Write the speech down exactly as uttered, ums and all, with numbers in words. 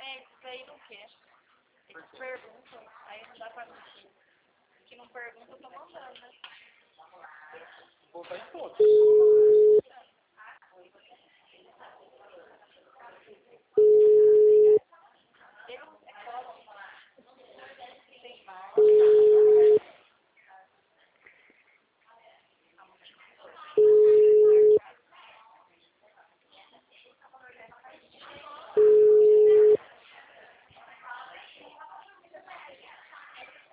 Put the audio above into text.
É, isso aí não quer. Eles perguntam, aí não dá pra mentir. Que não pergunta, eu tô mandando, né? Vou botar em todos.